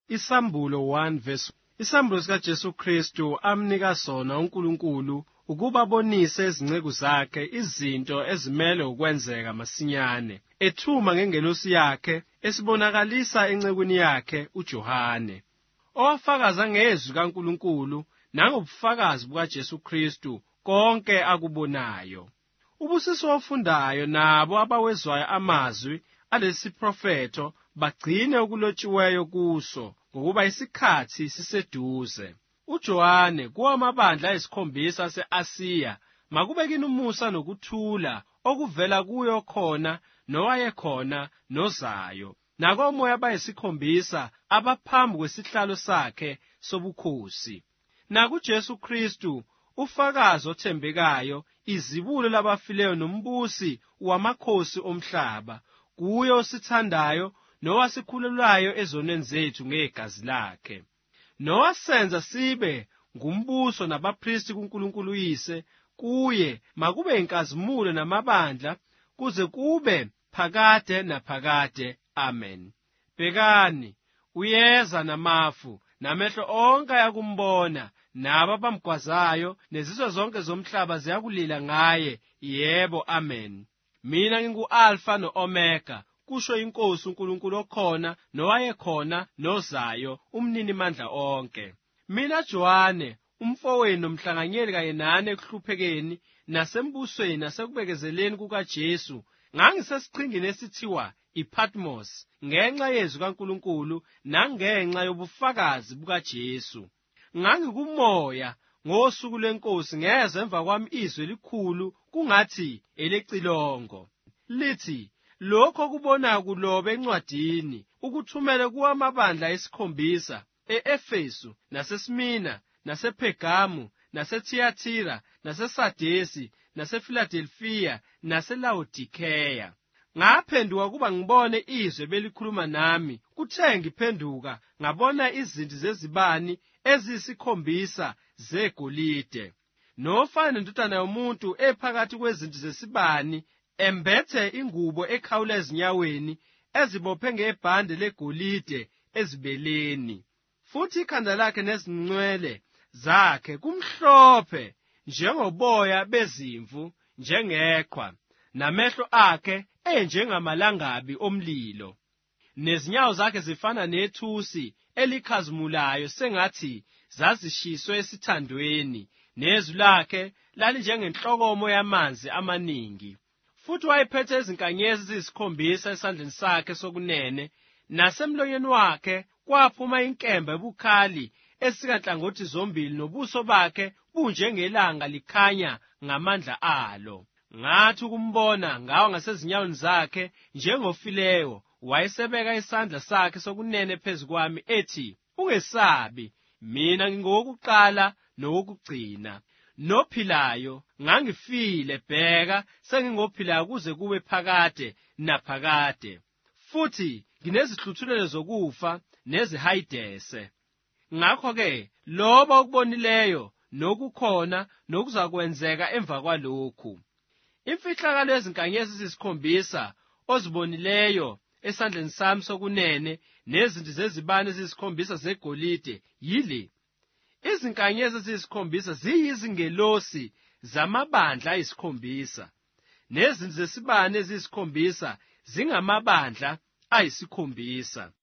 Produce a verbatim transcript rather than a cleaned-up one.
Isambulo one verse Isambulo sikaJesu Kristu amnika sona uNkulunkulu ukuba abonise izinceku zakhe izinto ezimele ukwenzeka masinyane, ethuma ngengelosi yakhe esibonakalisa encekwini yakhe uJohane, owafakaza ngezwi kaNkulunkulu nangobufakazi bukaJesu Kristu konke akubonayo. Ubusiso ofundayo nabo abawezwayo amazwi alesi profeto bagcine ukulotshiweyo kuso, ngokuba isikhathi siseduze. UJohane kuwamabandla esikhombisa ase-Asiya makube kini umusa nokuthula okuvela kuyo khona nowayekhona nozayo, nakomoya bayisikhombisa abaphambi kwesihlalo sakhe sobukhosi, nakuJesu Kristu ufakazi othembekayo, izibulo labafileyo nombusi wamakhosi omhlaba, kuyo osithandayo nowasikhululayo ezonweni zethu ngegazi lakhe, nowasenza sibe ngumbuso nabaphristi kuNkulunkulu Yise. Kuye makube inkazimulo namabandla kuze kube phakade naphakade. Amen. Bhekani, uyeza namafu, namehlo onke ayakumbona, nabo abamgwazayo nezizwe zonke zomhlaba ziyakulila ngaye. Yebo, amen. Mina ngingu-Alfa no-Omega, kusho iNkosi uNkulunkulu okhona nowayekhona nozayo, umnini mandla onke. Mina Johane, umfowenu nomhlanganyeli kanye nani ekuhluphekeni nasembusweni nasekubekezeleni kukaJesu, ngangisesiqhingini esithiwa iPatmos ngenxa yezwi kaNkulunkulu nangenxa yobufakazi bukaJesu. Ngangikumoya ngosuku lweNkosi, ngeze emva kwami izwi elikhulu kungathi elecilongo, lithi, lokho okubonayo kuloba encwadini ukuthumele kuwamabandla esikhombisa, e-Efesu naseSmina nasePhegamu naseThiyathira naseSadesi naseFiladelfiya naseLawodikheya. Ngaphenduka kuba ngibone izwi belikhuluma nami, kuthe ngiphenduka ngabona izinti zezibani eziyisikhombisa zegolide, nofana nendodana yomuntu ephakathi kwezinti zesibani, embethe ingubo ekhawula ezinyaweni, ezibophe ngebhande legolide ezibeleni, futhi ikhanda lakhe nezincwele zakhe kumhlophe njengoboya bezimvu, njengeqhwa, namehlo akhe enjengamalangabi omlilo, nezinyawo zakhe zifana nethusi elikhazimulayo sengathi zazishiswe esithandweni, nezwi lakhe lalinjengenhlokomo yamanzi amaningi. Futhi wayephethe izinkanyezi eziyisikhombisa esandleni sakhe sokunene, nasemlonyeni wakhe kwaphuma inkemba ebukhali esikanhlangothi zombili, nobuso bakhe bunjengelanga likhanya ngamandla alo. Ngathi ukumbona ngawa ngasezinyaweni zakhe njengofileyo, wayesebeka isandla sakhe sokunene phezu kwami ethi, ungesabi, mina ngingowokuqala nowokugcina, nophilayo. Ngangifile, bheka, sengingophilayo kuze kube phakade naphakade, futhi nginezihluthulelo zokufa nezihayidese. Ngakho-ke loba okubonileyo nokukhona nokuzakwenzeka emva kwalokhu. Imfihlakalo yezinkanyezi eziyisikhombisa ozibonileyo esandleni sami sokunene nezinti zezibane eziyisikhombisa zegolide yile: izinkanyezi eziyisikhombisa ziyizingelosi zamabandla ayisikhombisa, nezinti zesibane eziyisikhombisa zingamabandla ayisikhombisa.